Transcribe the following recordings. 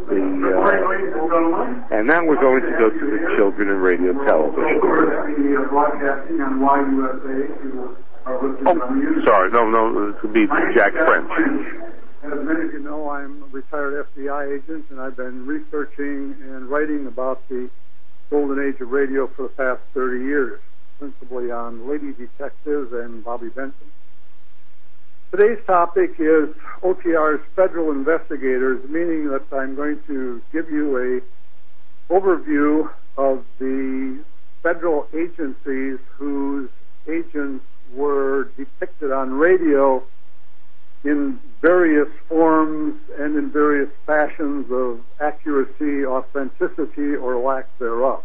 and now we're going to go to the children in radio television. Oh, sorry, no, this would be Jack French. As many of you know, I'm a retired FBI agent, and I've been researching and writing about the golden age of radio for the past 30 years, principally on Lady Detectives and Bobby Benson. Today's topic is OTR's federal investigators, meaning that I'm going to give you an overview of the federal agencies whose agents were depicted on radio in various forms and in various fashions of accuracy, authenticity, or lack thereof.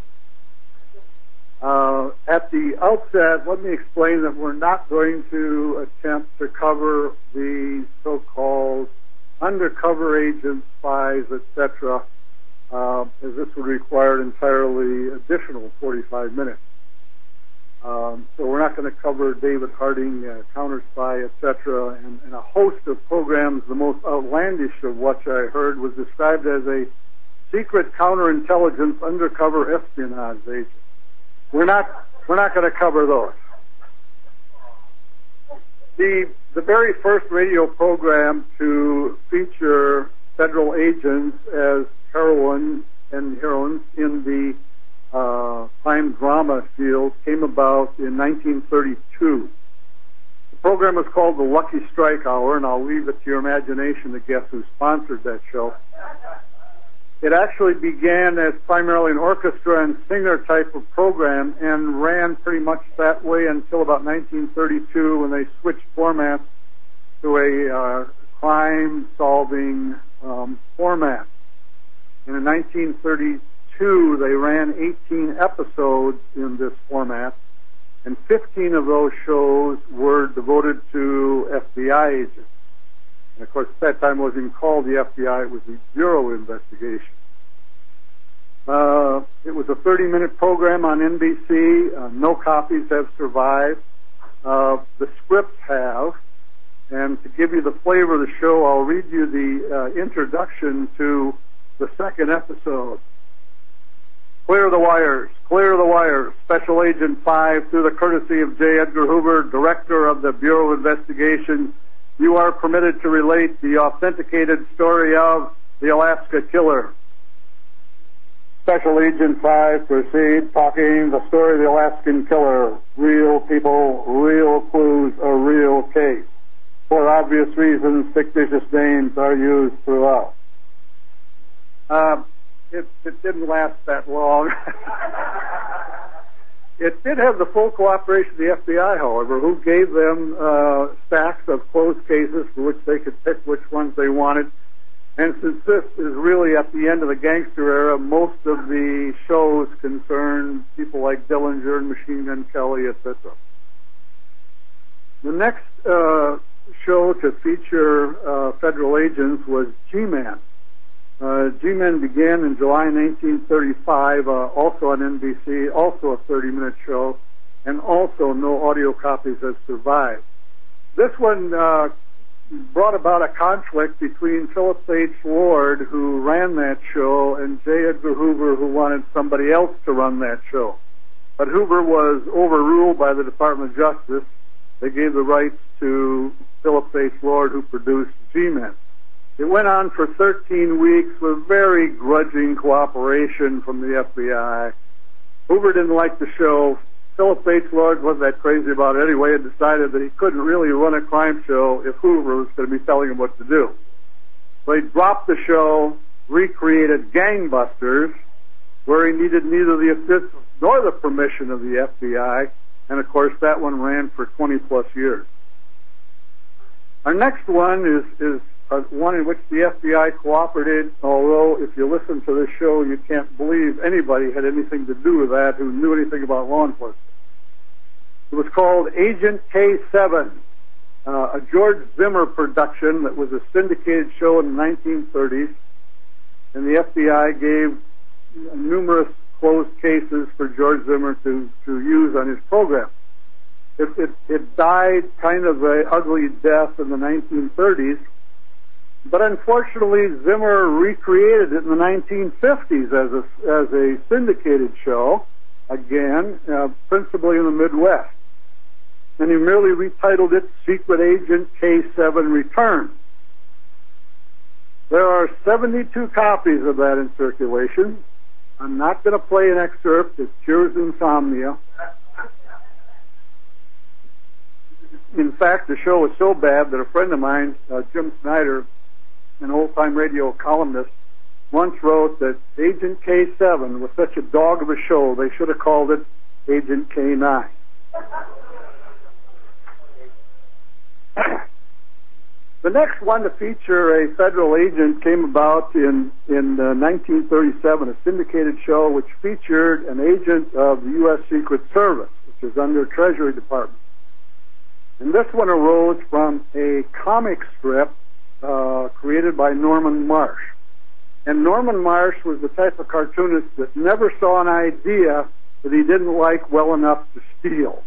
At the outset, let me explain that we're not going to attempt to cover the so-called undercover agents, spies, etc., as this would require an entirely additional 45 minutes. So we're not going to cover David Harding, Counter Spy, etc., and a host of programs. The most outlandish of which I heard was described as a secret counterintelligence undercover espionage agent. We're not going to cover those. The very first radio program to feature federal agents as heroines in the crime drama field came about in 1932. The program was called The Lucky Strike Hour, and I'll leave it to your imagination to guess who sponsored that show. It actually began as primarily an orchestra and singer type of program and ran pretty much that way until about 1932 when they switched formats to a crime-solving format. And in 1932, they ran 18 episodes in this format, and 15 of those shows were devoted to FBI agents. And of course, at that time it wasn't even called the FBI, it was the Bureau of Investigation. It was a 30-minute program on NBC. No copies have survived. The scripts have. And to give you the flavor of the show, I'll read you the introduction to the second episode. Clear the wires, clear the wires. Special Agent 5, through the courtesy of J. Edgar Hoover, Director of the Bureau of Investigation, you are permitted to relate the authenticated story of the Alaska Killer. Special Agent 5 proceeds talking the story of the Alaskan Killer. Real people, real clues, a real case. For obvious reasons, fictitious names are used throughout. It didn't last that long. It did have the full cooperation of the FBI, however, who gave them stacks of closed cases for which they could pick which ones they wanted. And since this is really at the end of the gangster era, most of the shows concern people like Dillinger and Machine Gun Kelly, etc. The next show to feature federal agents was G-Man. G-Men began in July 1935, also on NBC, also a 30-minute show, and also no audio copies have survived. This one brought about a conflict between Phillips H. Lord, who ran that show, and J. Edgar Hoover, who wanted somebody else to run that show. But Hoover was overruled by the Department of Justice. They gave the rights to Phillips H. Lord, who produced G-Men. It went on for 13 weeks with very grudging cooperation from the FBI. Hoover didn't like the show. Philip H. Lord wasn't that crazy about it anyway and decided that he couldn't really run a crime show if Hoover was going to be telling him what to do. So he dropped the show, recreated Gangbusters, where he needed neither the assistance nor the permission of the FBI, and of course that one ran for 20-plus years. Our next one is one in which the FBI cooperated, although if you listen to this show, you can't believe anybody had anything to do with that who knew anything about law enforcement. It was called Agent K7, a George Zimmer production that was a syndicated show in the 1930s, and the FBI gave numerous closed cases for George Zimmer to use on his program. It died kind of an ugly death in the 1930s, But unfortunately, Zimmer recreated it in the 1950s as a syndicated show, again, principally in the Midwest. And he merely retitled it Secret Agent K7 Returns. There are 72 copies of that in circulation. I'm not going to play an excerpt. It cures insomnia. In fact, the show was so bad that a friend of mine, Jim Snyder, an old-time radio columnist, once wrote that Agent K7 was such a dog of a show, they should have called it Agent K9. The next one to feature a federal agent came about in 1937, a syndicated show which featured an agent of the U.S. Secret Service, which is under Treasury Department. And this one arose from a comic strip created by Norman Marsh. And Norman Marsh was the type of cartoonist that never saw an idea that he didn't like well enough to steal.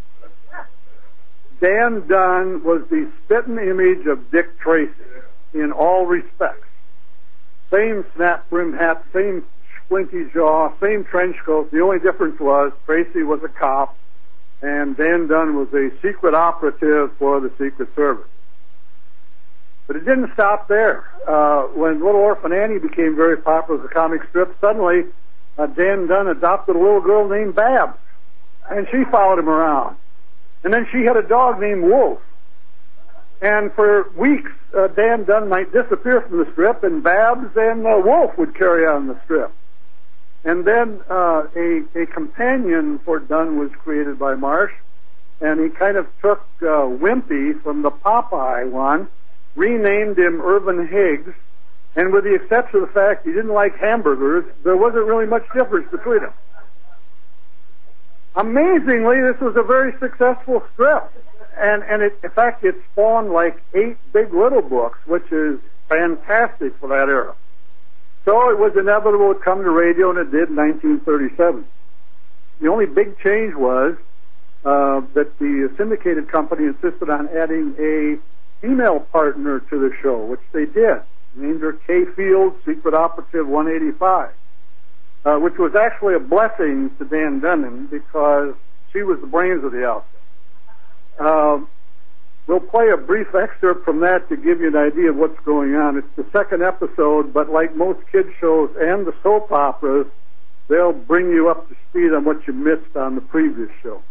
Dan Dunn was the spitting image of Dick Tracy in all respects. Same snap brim hat, same splinty jaw, same trench coat. The only difference was Tracy was a cop and Dan Dunn was a secret operative for the Secret Service. But it didn't stop there. When Little Orphan Annie became very popular as a comic strip, suddenly Dan Dunn adopted a little girl named Babs, and she followed him around. And then she had a dog named Wolf. And for weeks, Dan Dunn might disappear from the strip, and Babs and Wolf would carry on the strip. And then a companion for Dunn was created by Marsh, and he kind of took Wimpy from the Popeye one, renamed him Irvin Higgs, and with the exception of the fact he didn't like hamburgers, there wasn't really much difference between them. Amazingly, this was a very successful strip, and in fact, it spawned like 8 Big Little books, which is fantastic for that era. So it was inevitable to come to radio, and it did in 1937. The only big change was that the syndicated company insisted on adding a female partner to the show, which they did. Named her Kay Fields, Secret Operative 185. Which was actually a blessing to Dan Dunn because she was the brains of the outfit. We'll play a brief excerpt from that to give you an idea of what's going on. It's the second episode, but like most kid shows and the soap operas, they'll bring you up to speed on what you missed on the previous show.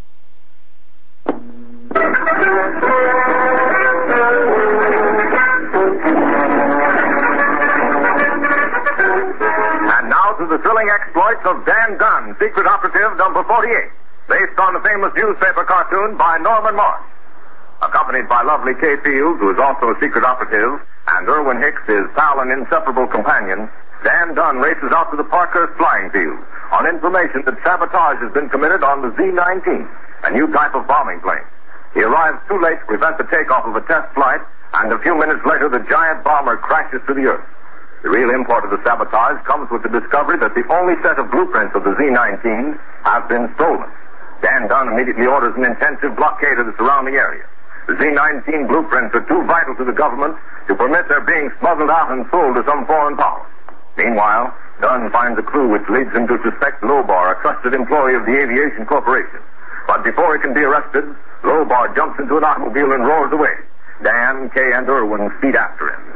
And now to the thrilling exploits of Dan Dunn, Secret Operative number 48, based on the famous newspaper cartoon by Norman Marsh. Accompanied by lovely Kay Fields, who is also a secret operative, and Irwin Hicks, his pal and inseparable companion, Dan Dunn races out to the Parkhurst flying field on information that sabotage has been committed on the Z-19, a new type of bombing plane. He arrives too late to prevent the takeoff of a test flight, and a few minutes later the giant bomber crashes to the earth. The real import of the sabotage comes with the discovery that the only set of blueprints of the Z-19 have been stolen. Dan Dunn immediately orders an intensive blockade of the surrounding area. The Z-19 blueprints are too vital to the government to permit their being smuggled out and sold to some foreign power. Meanwhile, Dunn finds a clue which leads him to suspect Lobar, a trusted employee of the Aviation Corporation. But before he can be arrested, Lobar jumps into an automobile and roars away. Dan, Kay, and Irwin speed after him.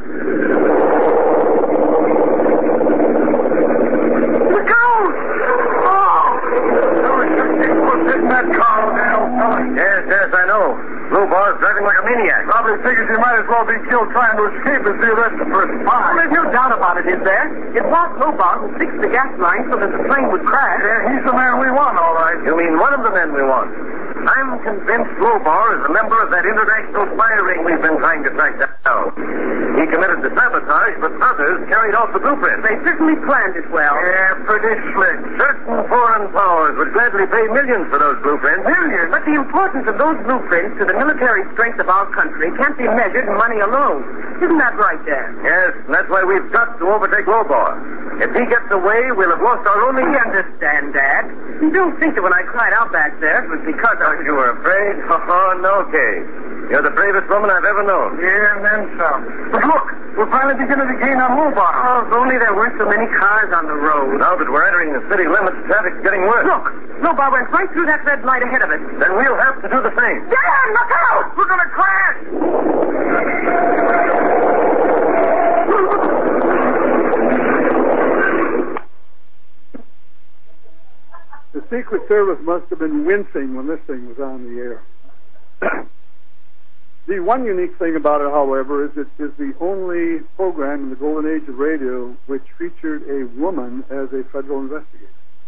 The ghost! Oh! What's in that car, now? Yes, I know. Lobar's driving like a maniac. Probably figures he might as well be killed trying to escape as be arrested for a spy. Well, there's no doubt about it, is there? It was Lobar who fixed the gas line so that the plane would crash. Yeah, he's the man we want, all right. You mean one of the men we want? I'm convinced Lobar is a member of that international spy ring we've been trying to track down. He committed the sabotage, but others carried out the blueprint. They certainly planned it well. Yeah, pretty slick. Certain foreign powers would gladly pay millions for those blueprints. Millions? But the importance of those blueprints to the military strength of our country can't be measured in money alone. Isn't that right, Dan? Yes, and that's why we've got to overtake Lobar. If he gets away, we'll have lost our only... We understand, Dad. You don't think that when I cried out back there, it was because I... You were afraid? Oh, no, Kay. You're the bravest woman I've ever known. Yeah, and then some. But look, we're finally beginning to gain on Hobart. Oh, if only there weren't so many cars on the road. Now that we're entering the city limits, traffic's getting worse. Look, Bob went right through that red light ahead of us. Then we'll have to do the same. Dan, look out! We're going to crash! The Secret Service must have been wincing when this thing was on the air. The one unique thing about it, however, is it is the only program in the golden age of radio which featured a woman as a federal investigator.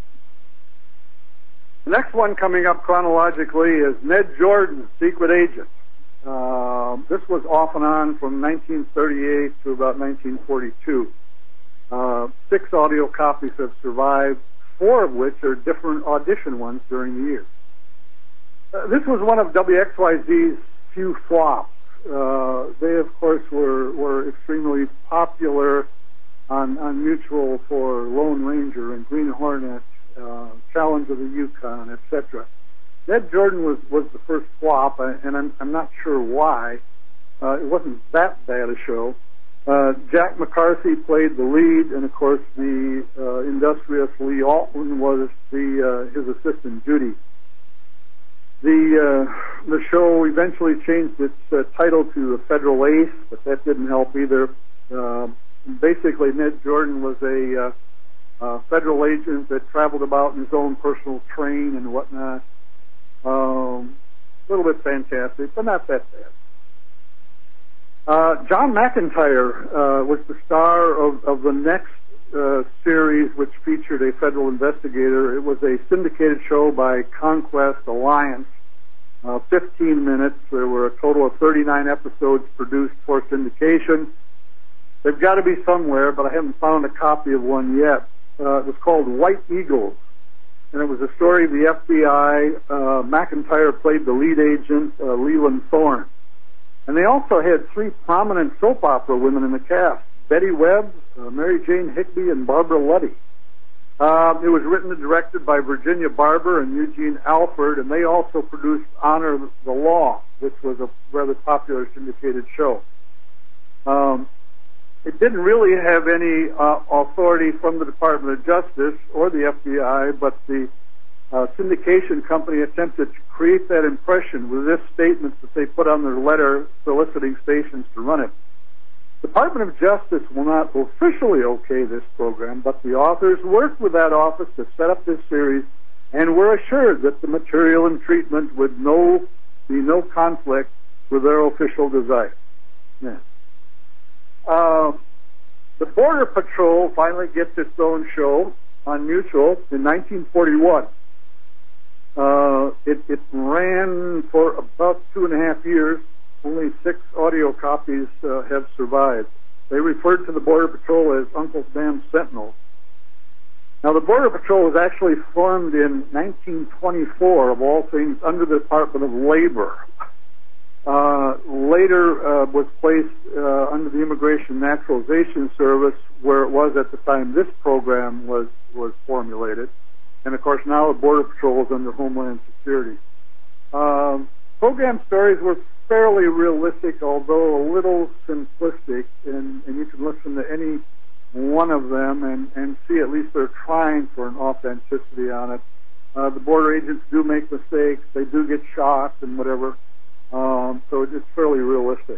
The next one coming up chronologically is Ned Jordan, Secret Agent. This was off and on from 1938 to about 1942. 6 audio copies have survived, 4 of which are different audition ones during the year. This was one of WXYZ's few flops. They, of course, were extremely popular on Mutual for Lone Ranger and Green Hornet, Challenge of the Yukon, etc. Ned Jordan was the first flop, and I'm not sure why. It wasn't that bad a show. Jack McCarthy played the lead, and of course the industrious Lee Altman was his assistant Judy. The show eventually changed its title to Federal Ace, but that didn't help either. Basically, Ned Jordan was a federal agent that traveled about in his own personal train and whatnot. A little bit fantastic, but not that bad. John McIntyre was the star of the next series, which featured a federal investigator. It was a syndicated show by Conquest Alliance, 15 minutes. There were a total of 39 episodes produced for syndication. They've got to be somewhere, but I haven't found a copy of one yet. It was called White Eagles, and it was a story of the FBI. McIntyre played the lead agent, Leland Thorne. And they also had 3 prominent soap opera women in the cast: Betty Webb, Mary Jane Higby, and Barbara Luddy. It was written and directed by Virginia Barber and Eugene Alford, and they also produced Honor the Law, which was a rather popular syndicated show. It didn't really have any authority from the Department of Justice or the FBI, but the syndication company attempted to create that impression with this statement that they put on their letter soliciting stations to run it. The Department of Justice will not officially okay this program, but the authors worked with that office to set up this series and were assured that the material and treatment would be no conflict with their official desire. Yeah. The Border Patrol finally gets its own show on Mutual in 1941. It ran for about 2.5 years. Only 6 audio copies have survived. They referred to the Border Patrol as Uncle Sam's Sentinels. Now, the Border Patrol was actually formed in 1924, of all things, under the Department of Labor. Later was placed under the Immigration Naturalization Service, where it was at the time this program was formulated. And, of course, now the Border Patrol is under Homeland Security. Program stories were fairly realistic, although a little simplistic, and you can listen to any one of them and see at least they're trying for an authenticity on it. The border agents do make mistakes. They do get shot and whatever. So it's fairly realistic.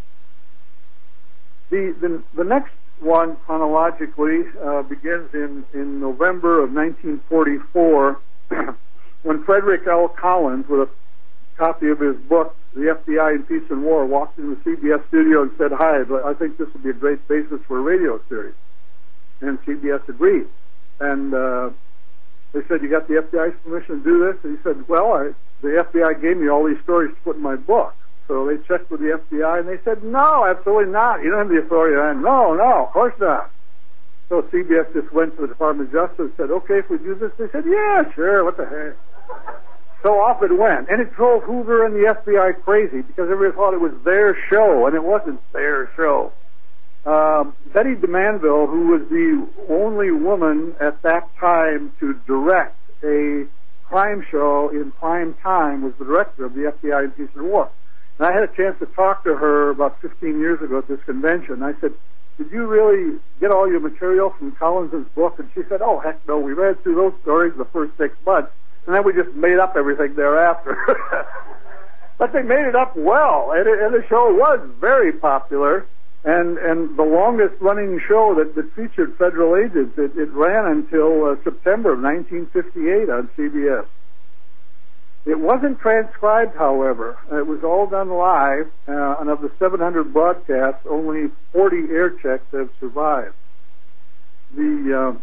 The next one chronologically begins in November of 1944 when Frederick L. Collins, with a copy of his book, The FBI in Peace and War, walked into the CBS studio and said, "Hi, I think this would be a great basis for a radio series." And CBS agreed. And they said, "You got the FBI's permission to do this?" And he said, "Well, the FBI gave me all these stories to put in my book." So they checked with the FBI, and they said, "No, absolutely not. You don't have the authority." And no, of course not. So CBS just went to the Department of Justice and said, "Okay, if we do this." They said, "Yeah, sure, what the heck." So off it went. And it drove Hoover and the FBI crazy because everybody thought it was their show, and it wasn't their show. Betty DeManville, who was the only woman at that time to direct a crime show in prime time, was the director of the FBI in Peace and War. And I had a chance to talk to her about 15 years ago at this convention. I said, did you really get all your material from Collins's book? And she said, oh, heck no, we read through those stories the first 6 months, and then we just made up everything thereafter. But they made it up well, and the show was very popular, and the longest-running show that featured federal agents. It ran until September of 1958 on CBS. It wasn't transcribed, however. It was all done live, and of the 700 broadcasts, only 40 air checks have survived. And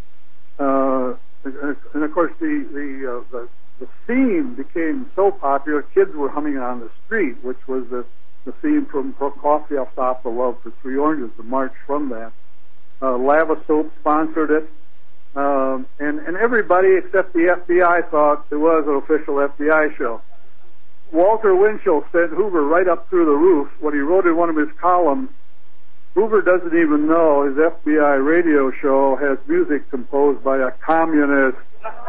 of course, the theme became so popular, kids were humming it on the street, which was the theme from Prokofiev opera Love for Three Oranges, the march from that. Lava Soap sponsored it. And everybody except the FBI thought it was an official FBI show. Walter Winchell sent Hoover right up through the roof when he wrote in one of his columns, Hoover doesn't even know his FBI radio show has music composed by a communist.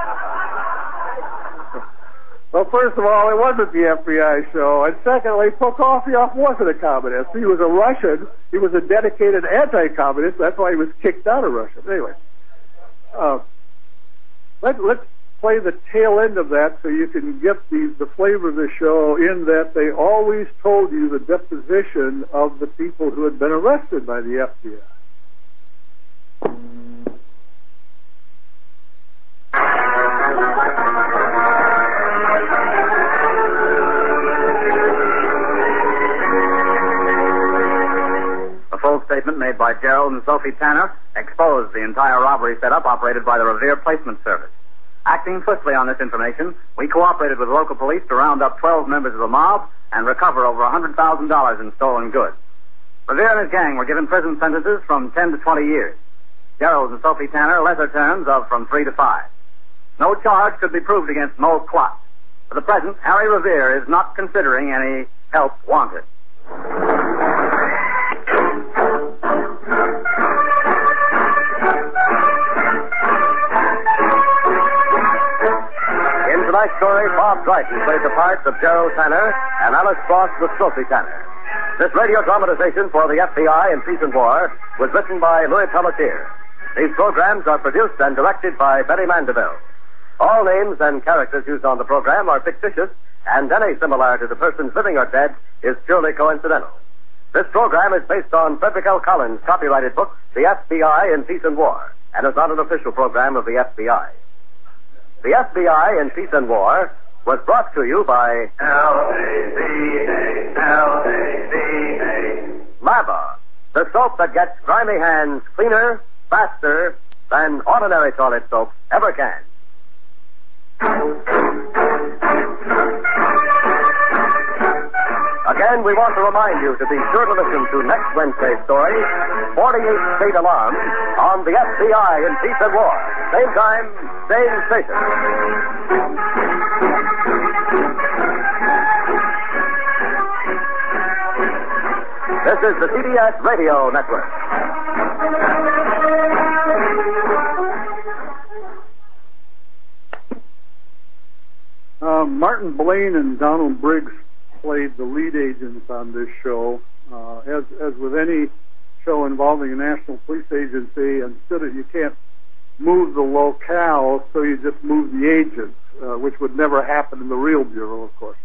Well, first of all, it wasn't the FBI show, and secondly, Prokofiev wasn't a communist. He was a Russian. He was a dedicated anti-communist. That's why he was kicked out of Russia. But anyway. Let's play the tail end of that so you can get the flavor of the show, in that they always told you the deposition of the people who had been arrested by the FBI. The full statement made by Gerald and Sophie Tanner exposed the entire robbery setup operated by the Revere Placement Service. Acting swiftly on this information, we cooperated with local police to round up 12 members of the mob and recover over $100,000 in stolen goods. Revere and his gang were given prison sentences from 10 to 20 years. Gerald and Sophie Tanner, lesser terms of from 3 to 5. No charge could be proved against Mo Klotz. For the present, Harry Revere is not considering any help wanted. In tonight's story, Bob Dryden plays the parts of Gerald Tanner and Alice Frost with Sophie Tanner. This radio dramatization for the FBI in Peace and War was written by Louis Pelletier. These programs are produced and directed by Betty Mandeville. All names and characters used on the program are fictitious, and any similarity to persons living or dead is purely coincidental. This program is based on Frederick L. Collins' copyrighted book, The FBI in Peace and War, and is not an official program of the FBI. The FBI in Peace and War was brought to you by L-A-V-A, L-A-V-A. Lava, the soap that gets grimy hands cleaner, faster than ordinary toilet soap ever can. Again, we want to remind you to be sure to listen to next Wednesday's story, 48 State Alarms, on the FBI in Peace and War. Same time, same station. This is the CBS Radio Network. Martin Blaine and Donald Briggs played the lead agents on this show. As with any show involving a national police agency, you can't move the locale, so you just move the agents, which would never happen in the real bureau, of course.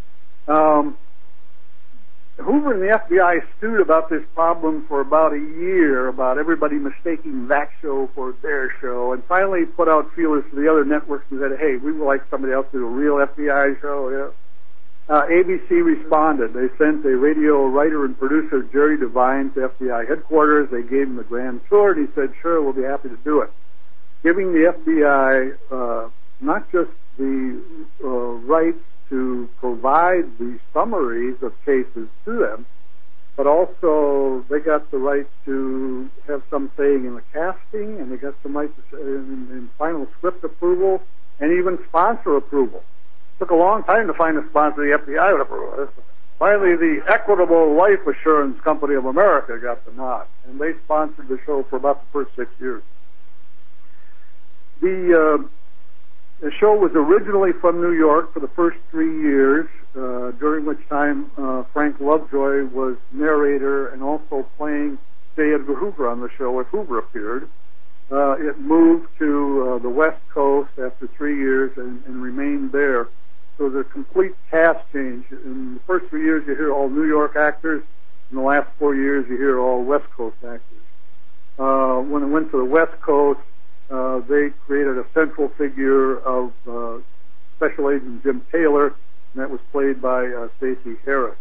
Hoover and the FBI stewed about this problem for about a year, about everybody mistaking that show for their show, and finally put out feelers to the other networks and said, hey, we would like somebody else to do a real FBI show. Yeah. ABC responded. They sent a radio writer and producer, Jerry Devine, to FBI headquarters. They gave him a grand tour, and he said, sure, we'll be happy to do it. Giving the FBI not just the rights to provide the summaries of cases to them, but also they got the right to have some saying in the casting, and they got some right to in final script approval, and even sponsor approval. Took a long time to find a sponsor the FBI would approve. Finally, the Equitable Life Assurance Company of America got the nod, and they sponsored the show for about the first 6 years. The show was originally from New York for the first 3 years, during which time Frank Lovejoy was narrator and also playing J. Edgar Hoover on the show as Hoover appeared. It moved to the West Coast after 3 years and remained there. So there's a complete cast change. In the first 3 years, you hear all New York actors. In the last 4 years, you hear all West Coast actors. When it went to the West Coast, they created a central figure of Special Agent Jim Taylor, and that was played by Stacey Harris.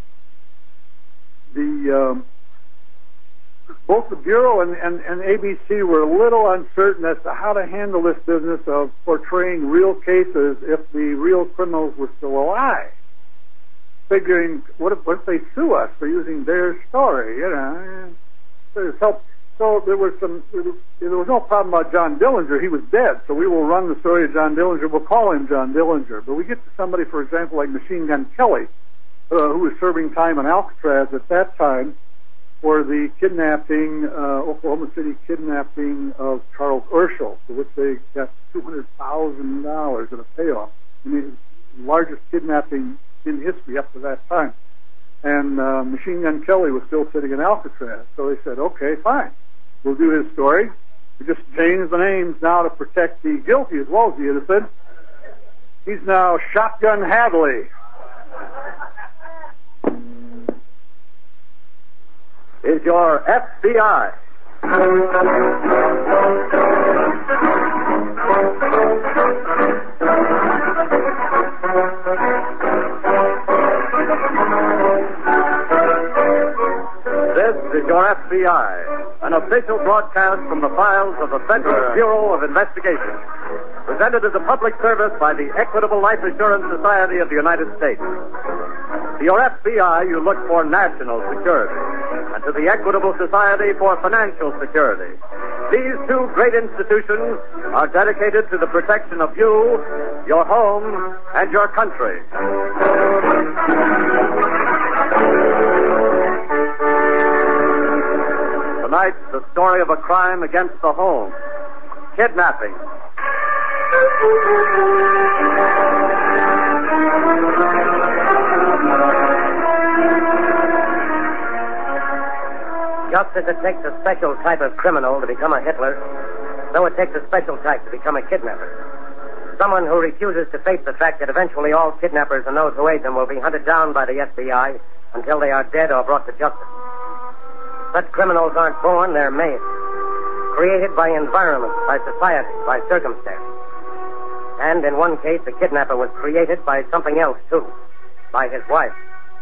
Both the Bureau and ABC were a little uncertain as to how to handle this business of portraying real cases if the real criminals were still alive. Figuring, what if they sue us for using their story? You know, so there was no problem about John Dillinger. He was dead, so we will run the story of John Dillinger. We'll call him John Dillinger. But we get to somebody, for example, like Machine Gun Kelly, who was serving time in Alcatraz at that time for the kidnapping, Oklahoma City kidnapping of Charles Urschel, for which they got $200,000 in a payoff. I mean, the largest kidnapping in history up to that time. And Machine Gun Kelly was still sitting in Alcatraz. So they said, okay, fine. We'll do his story. We just changed the names now to protect the guilty as well as the innocent. He's now Shotgun Hadley. Is your FBI. This is your FBI, an official broadcast from the files of the Federal Bureau of Investigation, presented as a public service by the Equitable Life Assurance Society of the United States. To your FBI, you look for national security, and to the Equitable Society for financial security. These two great institutions are dedicated to the protection of you, your home, and your country. Tonight, the story of a crime against the home. Kidnapping. Just as it takes a special type of criminal to become a Hitler, so it takes a special type to become a kidnapper. Someone who refuses to face the fact that eventually all kidnappers and those who aid them will be hunted down by the FBI until they are dead or brought to justice. Such criminals aren't born, they're made. Created by environment, by society, by circumstance. And in one case, the kidnapper was created by something else, too. By his wife.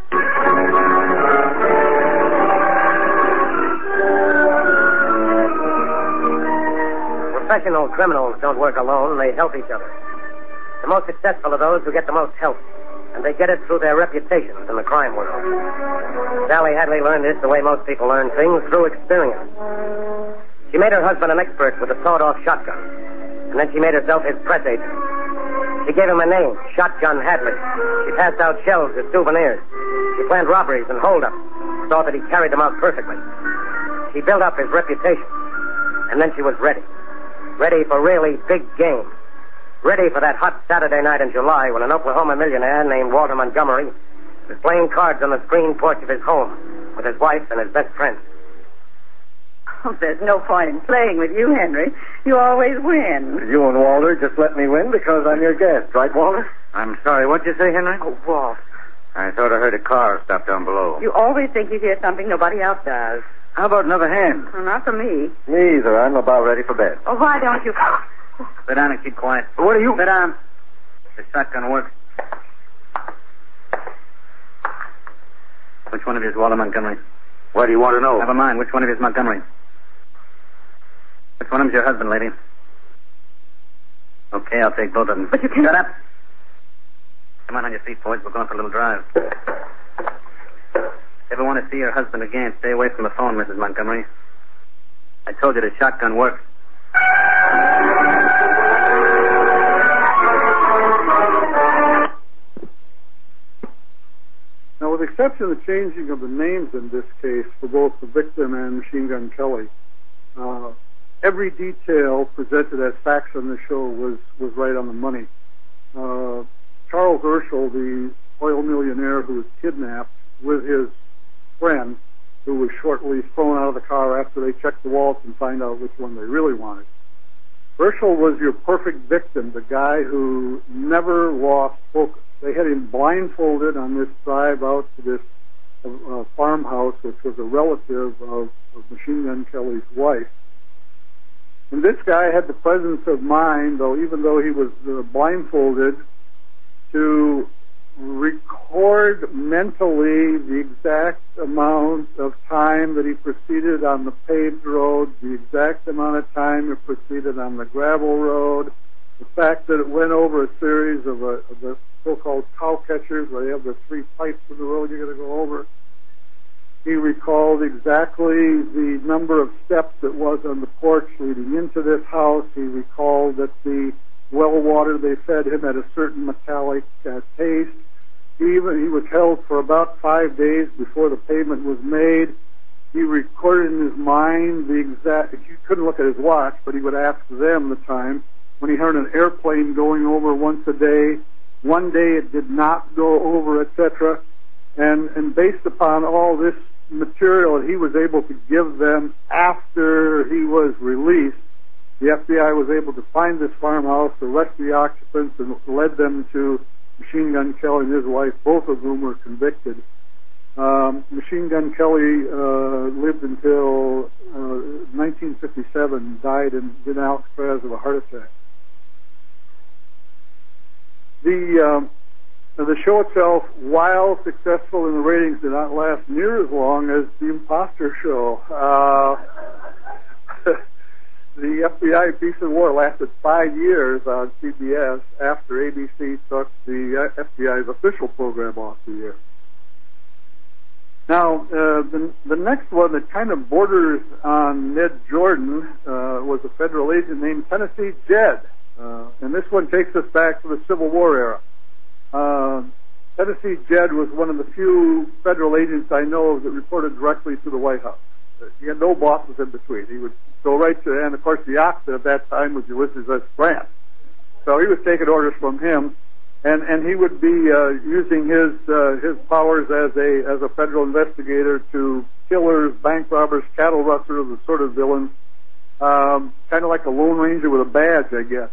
Professional criminals don't work alone, they help each other. The most successful are those who get the most help, and they get it through their reputations in the crime world. Sally Hadley learned this the way most people learn things, through experience. She made her husband an expert with a sawed-off shotgun, and then she made herself his press agent. She gave him a name, Shotgun Hadley. She passed out shells as souvenirs. She planned robberies and holdups, saw that he carried them out perfectly. She built up his reputation, and then she was ready. Ready for really big game. Ready for that hot Saturday night in July when an Oklahoma millionaire named Walter Montgomery was playing cards on the screen porch of his home with his wife and his best friend. Oh, there's no point in playing with you, Henry. You always win. You and Walter just let me win because I'm your guest, right, Walter? I'm sorry, what'd you say, Henry? Oh, Walt. I thought I heard a car stop down below. You always think you hear something nobody else does. How about another hand? Well, not for me. Me either. I'm about ready for bed. Oh, why don't you... Sit down and keep quiet. What are you... Sit down. The shotgun works. Which one of you is Walter Montgomery? Why do you want to know? Never mind. Which one of you is Montgomery? Which one of them is your husband, lady? Okay, I'll take both of them. But you can't... Shut up. Come on your feet, boys. We're going for a little drive. If you ever want to see your husband again, stay away from the phone, Mrs. Montgomery. I told you the shotgun works. Now, with the exception of the changing of the names in this case for both the victim and Machine Gun Kelly, every detail presented as facts on the show was right on the money. Charles Urschel, the oil millionaire who was kidnapped with his friend, who was shortly thrown out of the car after they checked the wallets and find out which one they really wanted. Herschel was your perfect victim, the guy who never lost focus. They had him blindfolded on this drive out to this farmhouse, which was a relative of Machine Gun Kelly's wife. And this guy had the presence of mind, even though he was blindfolded, to record mentally the exact amount of time that he proceeded on the paved road, the exact amount of time he proceeded on the gravel road, the fact that it went over a series of the so-called cow catchers, where they have the 3 pipes of the road you got to go over. He recalled exactly the number of steps it was on the porch leading into this house. He recalled that the well water they fed him had a certain metallic taste. He was held for about 5 days before the payment was made. He recorded in his mind the exact, he couldn't look at his watch, but he would ask them the time. When he heard an airplane going over once a day, one day it did not go over, etc. And based upon all this material that he was able to give them after he was released, the FBI was able to find this farmhouse, arrest the occupants, and led them to Machine Gun Kelly and his wife, both of whom were convicted. Machine Gun Kelly lived until 1957, died in Alcatraz of a heart attack. The show itself, while successful in the ratings, did not last near as long as the Imposter Show. The FBI Peace and War lasted 5 years on CBS after ABC took the FBI's official program off the air. Now, the next one that kind of borders on Ned Jordan was a federal agent named Tennessee Jed. And this one takes us back to the Civil War era. Tennessee Jed was one of the few federal agents I know of that reported directly to the White House. He had no bosses in between. He would go right to, and of course the opposite of that time was Ulysses S. Grant. So he was taking orders from him, and he would be using his powers as a federal investigator to killers, bank robbers, cattle rustlers, the sort of villains, kind of like a Lone Ranger with a badge, I guess.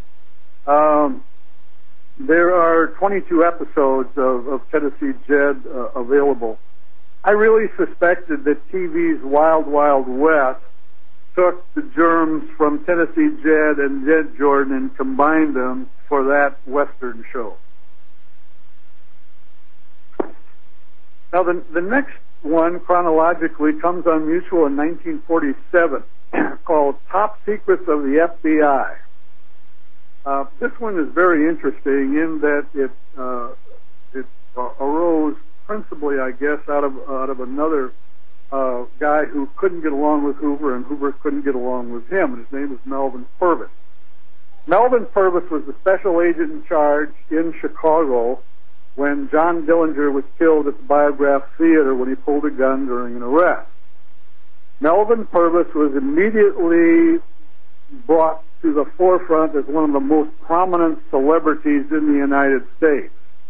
There are 22 episodes of Tennessee Jed available. I really suspected that TV's Wild Wild West took the germs from Tennessee Jed and Jed Jordan and combined them for that Western show. Now, the next one, chronologically, comes on Mutual in 1947, called Top Secrets of the FBI. This one is very interesting in that it arose principally, I guess, out of another guy who couldn't get along with Hoover, and Hoover couldn't get along with him, and his name was Melvin Purvis. Melvin Purvis was the special agent in charge in Chicago when John Dillinger was killed at the Biograph Theater when he pulled a gun during an arrest. Melvin Purvis was immediately brought to the forefront as one of the most prominent celebrities in the United States.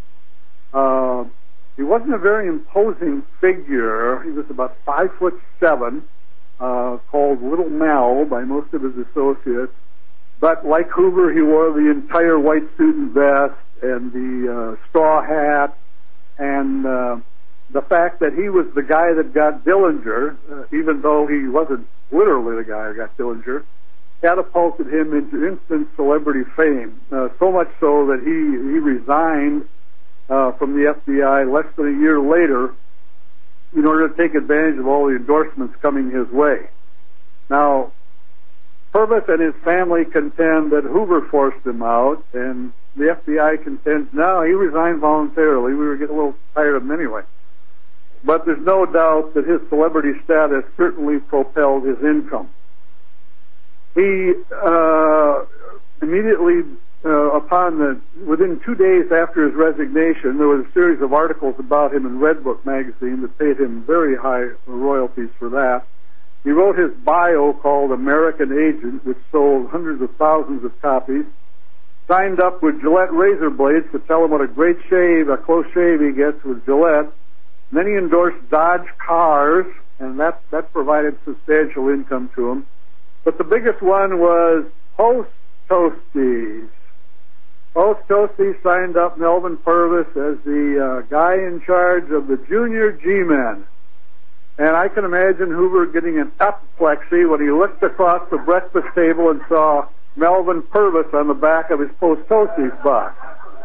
He wasn't a very imposing figure. He was about 5'7", called Little Mal by most of his associates. But like Hoover, he wore the entire white suit and vest and the straw hat, and the fact that he was the guy that got Dillinger, even though he wasn't literally the guy who got Dillinger, catapulted him into instant celebrity fame. So much so that he resigned from the FBI less than a year later in order to take advantage of all the endorsements coming his way. Now, Purvis and his family contend that Hoover forced him out, and the FBI contends, no, he resigned voluntarily. We were getting a little tired of him anyway. But there's no doubt that his celebrity status certainly propelled his income. He immediately within 2 days after his resignation, there was a series of articles about him in Redbook magazine that paid him very high royalties for that. He wrote his bio called American Agent, which sold hundreds of thousands of copies. signed up with Gillette razor blades to tell him what a great shave, a close shave he gets with Gillette. And then he endorsed Dodge cars, and that provided substantial income to him. But the biggest one was Post Toasties. Post Toasties signed up Melvin Purvis as the guy in charge of the Junior G-Men. And I can imagine Hoover getting an apoplexy when he looked across the breakfast table and saw Melvin Purvis on the back of his Post Toasties box.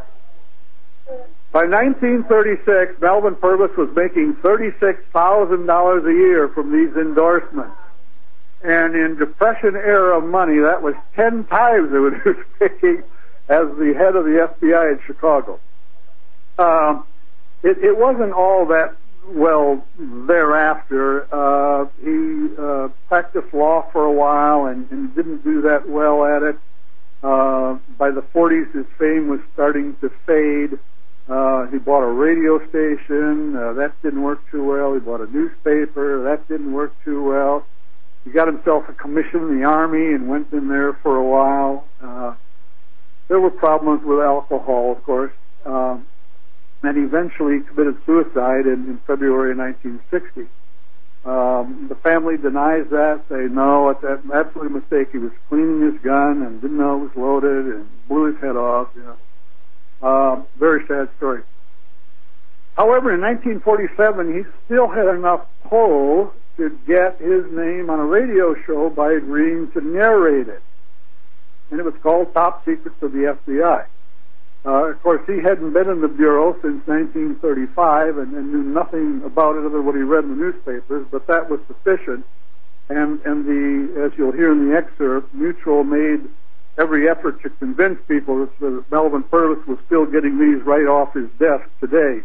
By 1936, Melvin Purvis was making $36,000 a year from these endorsements. And in Depression-era money, that was 10 times what he was making as the head of the FBI in Chicago. It wasn't all that well thereafter. He practiced law for a while and didn't do that well at it. By the 40s, his fame was starting to fade. He bought a radio station. That didn't work too well. He bought a newspaper. That didn't work too well. He got himself a commission in the Army and went in there for a while. There were problems with alcohol, of course. And eventually committed suicide in February 1960. The family denies that. They know it's an absolute mistake. He was cleaning his gun and didn't know it was loaded and blew his head off. Very sad story. However, in 1947, he still had enough pull to get his name on a radio show by agreeing to narrate it. And it was called Top Secrets of the FBI. Of course, he hadn't been in the Bureau since 1935 and knew nothing about it other than what he read in the newspapers, but that was sufficient. And as you'll hear in the excerpt, Mutual made every effort to convince people that Melvin Purvis was still getting these right off his desk today.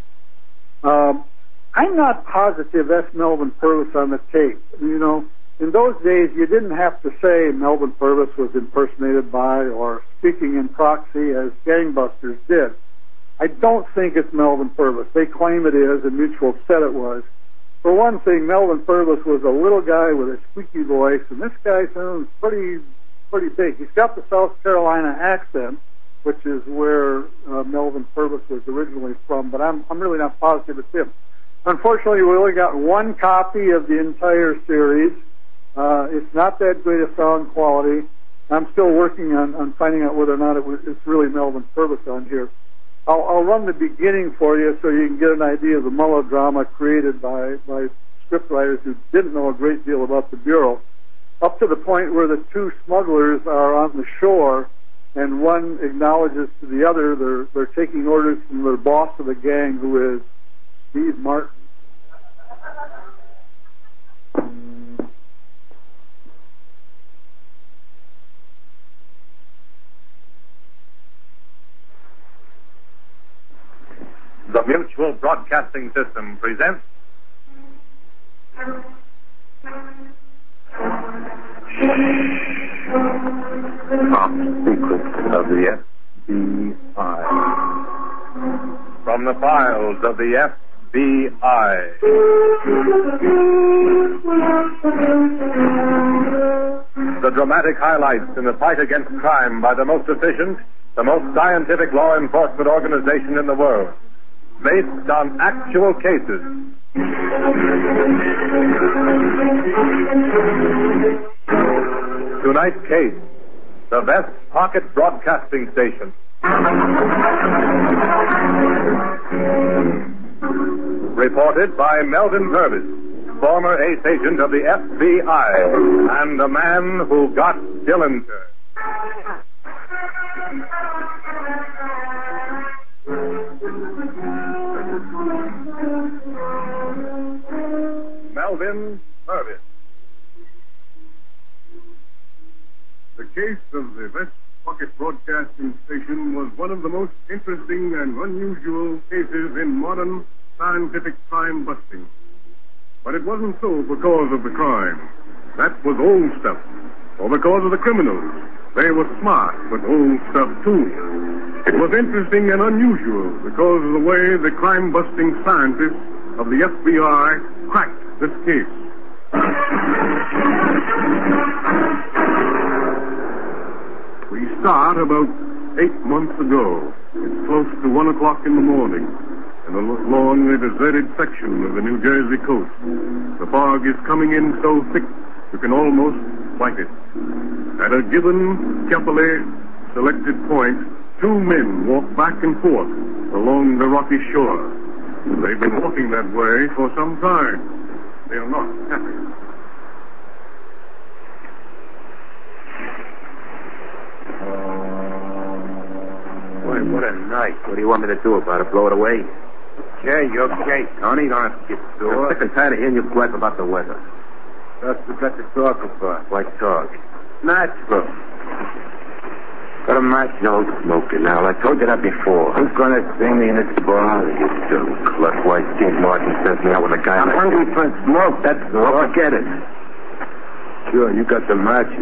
I'm not positive that's Melvin Purvis on the tape. You know, in those days, you didn't have to say Melvin Purvis was impersonated by or speaking in proxy as Gangbusters did. I don't think it's Melvin Purvis. They claim it is, and Mutual said it was. For one thing, Melvin Purvis was a little guy with a squeaky voice, and this guy sounds pretty big. He's got the South Carolina accent, which is where Melvin Purvis was originally from, but I'm really not positive it's him. Unfortunately, we only got one copy of the entire series. It's not that great a sound quality. I'm still working on finding out whether or not it's really Melvin Purvis on here. I'll run the beginning for you so you can get an idea of the melodrama created by scriptwriters who didn't know a great deal about the Bureau, up to the point where the two smugglers are on the shore and one acknowledges to the other they're taking orders from the boss of the gang, who is Steve Martin. The Mutual Broadcasting System presents Top Secrets of the FBI. From the files of the FBI. The dramatic highlights in the fight against crime by the most efficient, the most scientific law enforcement organization in the world, based on actual cases. Tonight's case, the Vest Pocket Broadcasting Station. Reported by Melvin Purvis, former ace agent of the FBI, and the man who got Dillinger. Melvin Purvis. The case of the Vest Pocket Broadcasting Station was one of the most interesting and unusual cases in modern scientific crime busting. But it wasn't so because of the crime. That was old stuff. Or because of the criminals. They were smart, but old stuff too. It was interesting and unusual because of the way the crime-busting scientists of the FBI cracked this case. We start about 8 months ago. It's close to 1 o'clock in the morning, and along the deserted section of the New Jersey coast, the fog is coming in so thick you can almost fight it. At a given, carefully selected point, 2 men walk back and forth along the rocky shore. They've been walking that way for some time. They are not happy. Boy, what a night. What do you want me to do about it? Blow it away? Okay, Tony. You don't have to get sore. I'm sick and tired of hearing you gripe about the weather. That's what we got to talk about. Why talk? Natural. Got a match? No smoking now. I told you that before. Who's going to sing me in this bar? You dumb clut. Why King Martin sends me out with a guy. I'm hungry for smoke, that's all. Well, forget it. Sure, you got the matches.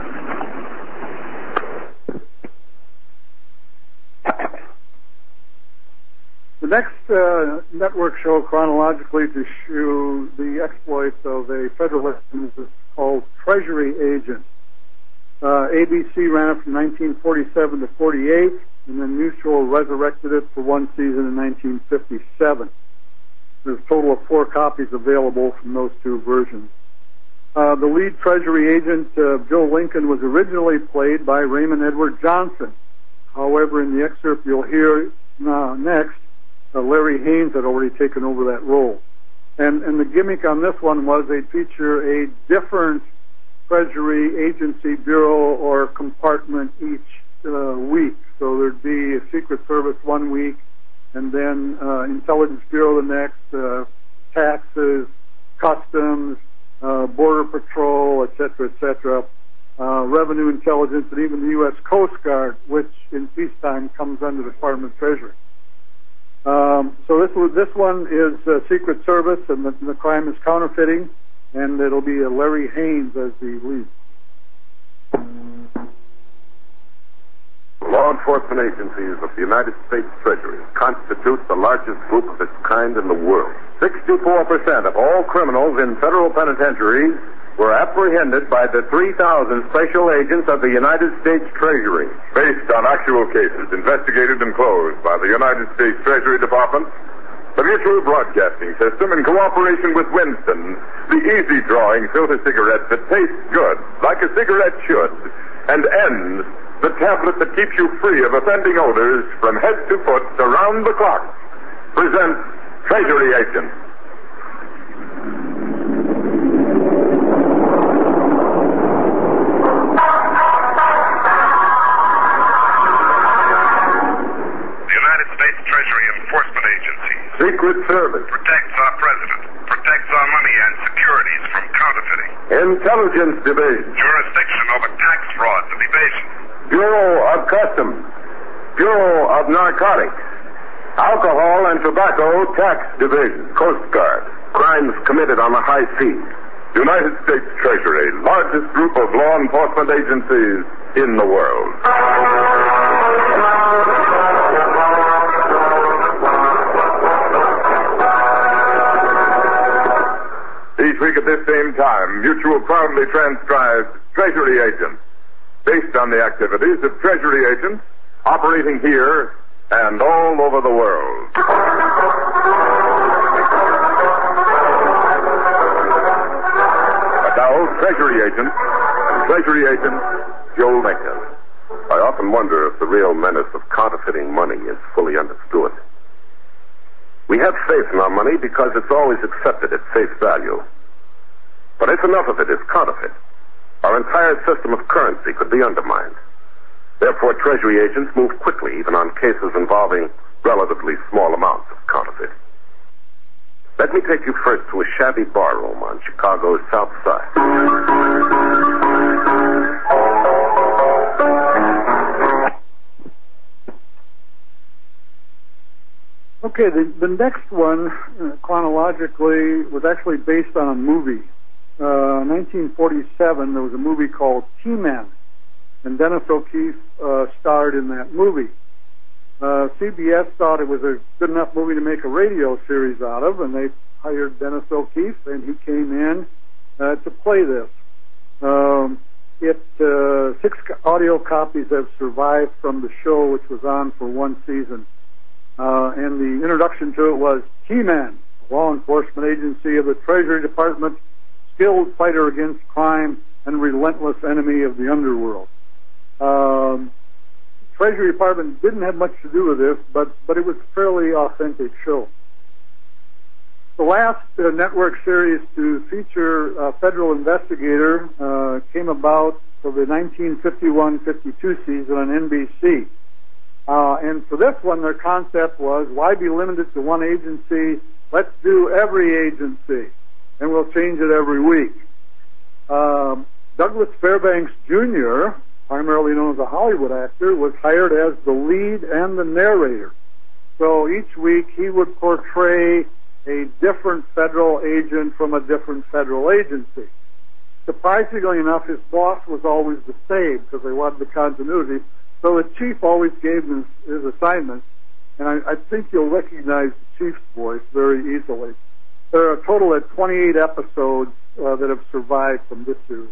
The next network show chronologically to show the exploits of a federal agent is called Treasury Agent. ABC ran it from 1947 to 48, and then Mutual resurrected it for one season in 1957. There's a total of 4 copies available from those 2 versions. The lead Treasury agent, Joe Lincoln, was originally played by Raymond Edward Johnson. However, in the excerpt you'll hear next, Larry Haynes had already taken over that role. And the gimmick on this one was they'd feature a different Treasury agency, bureau, or compartment each week. So there'd be a Secret Service one week, and then Intelligence Bureau the next, taxes, customs, border patrol, etc., etc., revenue intelligence, and even the U.S. Coast Guard, which in peacetime comes under the Department of Treasury. So this one is Secret Service, and the crime is counterfeiting, and it'll be Larry Haynes as the lead. Law enforcement agencies of the United States Treasury constitute the largest group of its kind in the world. 64% of all criminals in federal penitentiaries were apprehended by the 3,000 special agents of the United States Treasury. Based on actual cases investigated and closed by the United States Treasury Department, the Mutual Broadcasting System, in cooperation with Winston, the easy-drawing filter cigarette that tastes good, like a cigarette should, and ends the tablet that keeps you free of offending odors from head to foot around the clock, presents Treasury Agent. Treasury Enforcement Agency. Secret Service. Protects our president. Protects our money and securities from counterfeiting. Intelligence Division. Jurisdiction over tax frauds and evasion. Bureau of Customs. Bureau of Narcotics. Alcohol and Tobacco Tax Division. Coast Guard. Crimes committed on the high seas. United States Treasury. Largest group of law enforcement agencies in the world. Each week at this same time, Mutual proudly transcribes Treasury Agents, based on the activities of Treasury agents operating here and all over the world. But now, Treasury Agent Joe Lincoln. I often wonder if the real menace of counterfeiting money is fully understood. We have faith in our money because it's always accepted at face value. But if enough of it is counterfeit, our entire system of currency could be undermined. Therefore, Treasury agents move quickly, even on cases involving relatively small amounts of counterfeit. Let me take you first to a shabby barroom on Chicago's South Side. Okay, the next one, chronologically, was actually based on a movie. 1947, there was a movie called T-Men, and Dennis O'Keefe starred in that movie. CBS thought it was a good enough movie to make a radio series out of, and they hired Dennis O'Keefe, and he came in to play this. 6 audio copies have survived from the show, which was on for one season. And the introduction to it was G-Men, a law enforcement agency of the Treasury Department, skilled fighter against crime and relentless enemy of the underworld. Treasury Department didn't have much to do with this, but it was a fairly authentic show. The last network series to feature a federal investigator came about for the 1951-52 season on NBC. And for this one, their concept was, why be limited to one agency? Let's do every agency, and we'll change it every week. Douglas Fairbanks Jr., primarily known as a Hollywood actor, was hired as the lead and the narrator. So each week he would portray a different federal agent from a different federal agency. Surprisingly enough, his boss was always the same because they wanted the continuity. So the chief always gave him his assignments, and I think you'll recognize the chief's voice very easily. There are a total of 28 episodes that have survived from this series.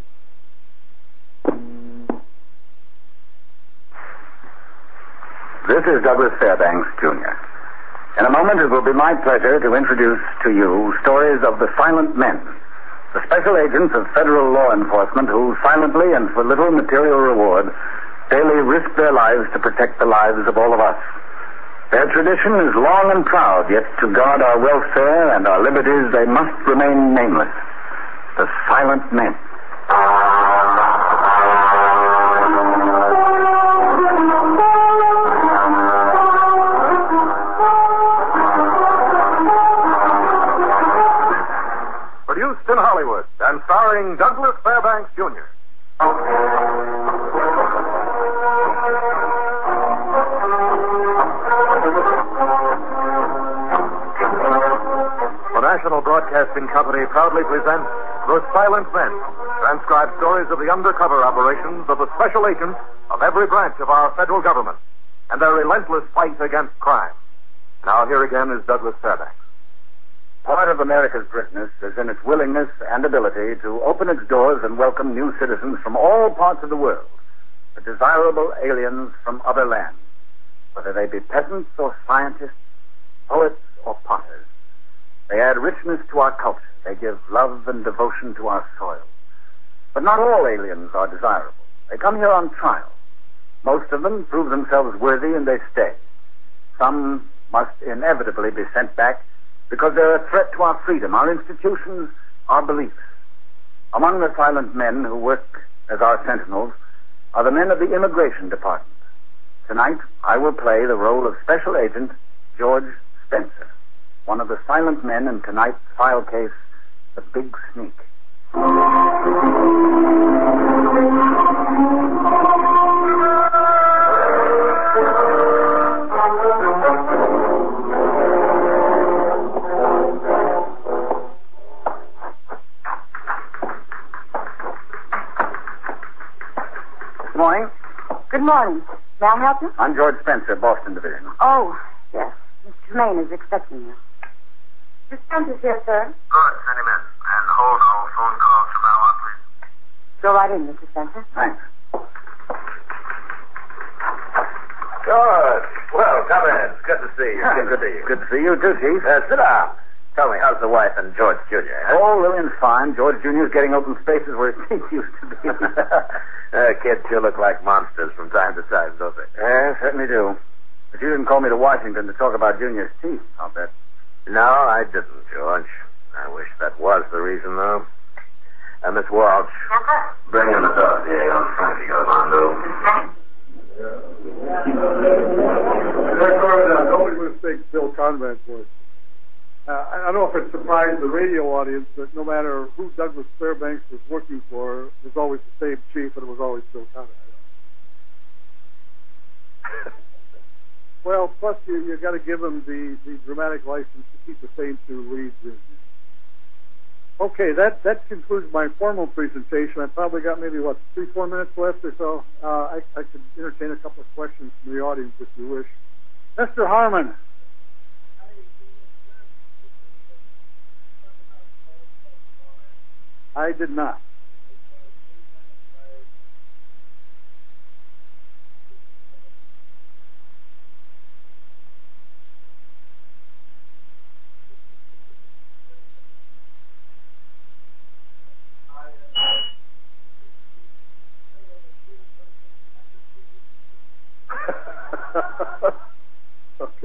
This is Douglas Fairbanks, Jr. In a moment, it will be my pleasure to introduce to you stories of the silent men, the special agents of federal law enforcement who silently and for little material reward daily risk their lives to protect the lives of all of us. Their tradition is long and proud, yet to guard our welfare and our liberties they must remain nameless. The silent men. Produced in Hollywood and starring Douglas Fairbanks, Jr. The National Broadcasting Company proudly presents The Silent Men, transcribed stories of the undercover operations of the special agents of every branch of our federal government and their relentless fight against crime. Now here again is Douglas Fairbanks. Part of America's greatness is in its willingness and ability to open its doors and welcome new citizens from all parts of the world, the desirable aliens from other lands, whether they be peasants or scientists, poets or potters. They add richness to our culture. They give love and devotion to our soil. But not all aliens are desirable. They come here on trial. Most of them prove themselves worthy and they stay. Some must inevitably be sent back because they're a threat to our freedom, our institutions, our beliefs. Among the silent men who work as our sentinels are the men of the Immigration Department. Tonight, I will play the role of Special Agent George Spencer, one of the silent men in tonight's file case, The Big Sneak. Good morning. Good morning. May I help you? I'm George Spencer, Boston Division. Oh, yes. Mr. Tremaine is expecting you. Mr. Spencer's here, sir. Good, send him in. And hold all phone calls from now on, please. Go right in, Mr. Spencer. Thanks. George, well, come in. It's good to see you. Good to see you. Good to see you, too, Chief. Sit down. Tell me, how's the wife and George Jr.? Oh, Lillian's fine. George Jr. is getting open spaces where his teeth used to be. Kids sure look like monsters from time to time, don't they? Yeah, certainly do. But you didn't call me to Washington to talk about Junior's teeth, I'll bet. No, I didn't, George. I wish that was the reason, though. Miss Walsh, bring in the dossier on Frankie Armando. Nobody mistakes Bill Conrad's voice. I don't know if it surprised the radio audience, but no matter who Douglas Fairbanks was working for, it was always the same chief, and it was always Bill Conrad. Well, plus you got to give him the dramatic license to keep the same two leads in. Okay, that concludes my formal presentation. I probably got maybe, 3-4 minutes left or so. I could entertain a couple of questions from the audience if you wish. Mr. Harmon. I did not. Okay.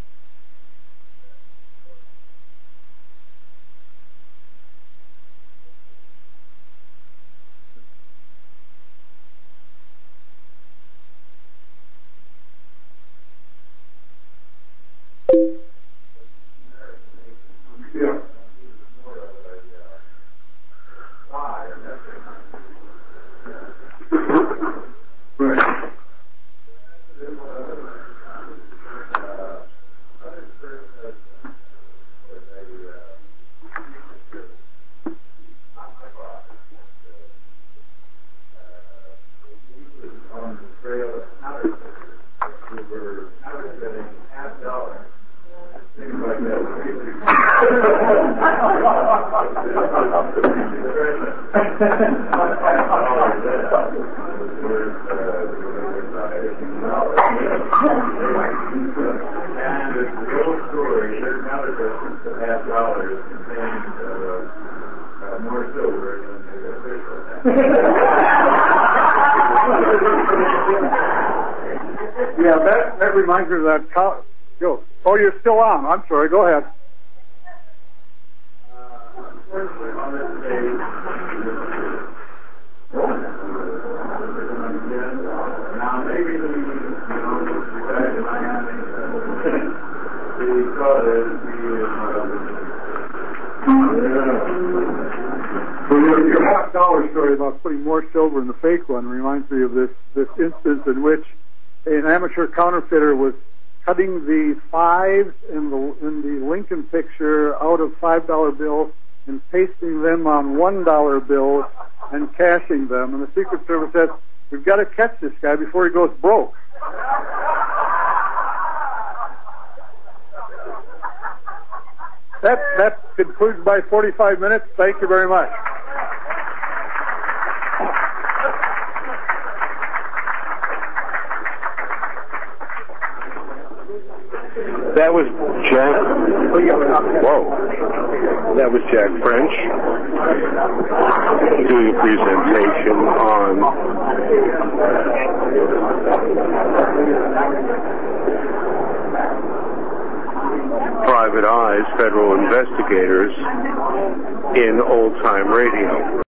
Yeah, that reminds me of that. Oh, you're still on. I'm sorry. Go ahead. Your $50 story about putting more silver in the fake one reminds me of this instance in which an amateur counterfeiter was cutting the fives in the Lincoln picture out of $5 bills and pasting them on $1 bills and cashing them. And the Secret Service said, "We've got to catch this guy before he goes broke." That concludes my 45 minutes. Thank you very much. That was Jack. Whoa. That was Jack French doing a presentation on Private Eyes, federal investigators in old-time radio.